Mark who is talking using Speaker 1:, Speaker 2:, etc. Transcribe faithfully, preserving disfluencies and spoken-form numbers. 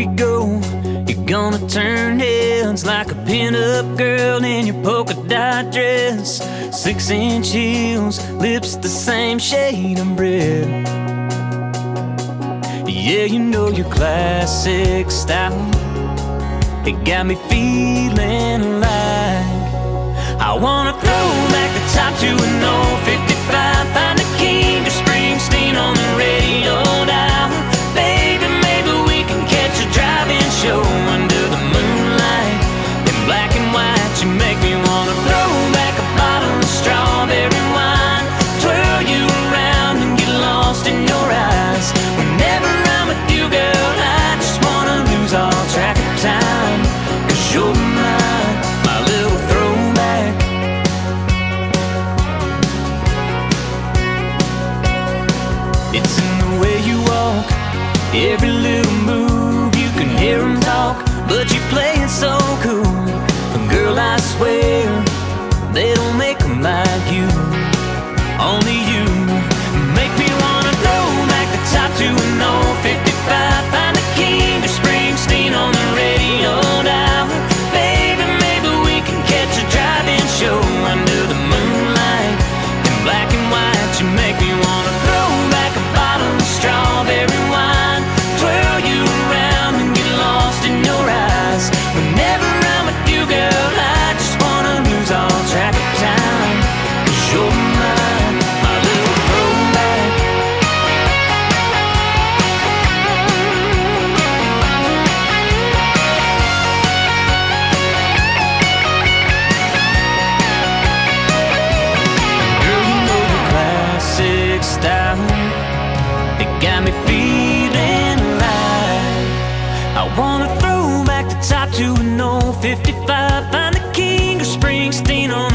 Speaker 1: we go, you're gonna turn heads like a pin-up girl in your polka dot dress. Six-inch heels, lips the same shade of red. Yeah, you know your classic style. It got me feeling like I wanna throw back the top to an old fifty-five, find a King or Springsteen on the radio dial. Baby, maybe we can catch a drive-in show under the moonlight. In black and white, you make me wanna throw back a bottle of strawberry wine, twirl you around and get lost in your eyes. Whenever I'm with you, girl, I just wanna lose all track of time, 'cause you're mine, my little throwback. It's in the way you walk, every little move, you can hear them talk, but you play it so cool. Girl, I swear, they don't make them like you. Only you make me wanna throw back the top to an old fifty-five, find a King or Springsteen on the radio dial. Baby, maybe we can catch a drive-in show under the moonlight. In black and white, you make me wanna throw back a bottle of strawberry wine, twirl you around and get lost in your eyes. Whenever I'm with you, girl, I just wanna lose all track of time, 'cause you're mine, my little throwback. Girl, you know your classic style, it got me feeling like I wanna throw back the top to an old fifty-five, find a King or Springsteen on